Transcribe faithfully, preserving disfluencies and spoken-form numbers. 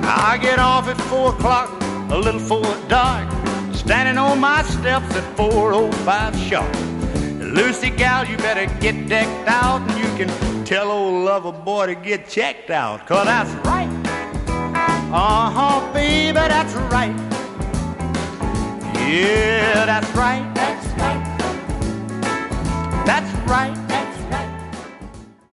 I get off at four o'clock, a little before dark, standing on my steps at four oh five sharp. Lucy gal, you better get decked out, and you can tell old lover boy to get checked out, 'cause that's right. Uh-huh, baby, that's right. Yeah, that's right. That's right. That's right.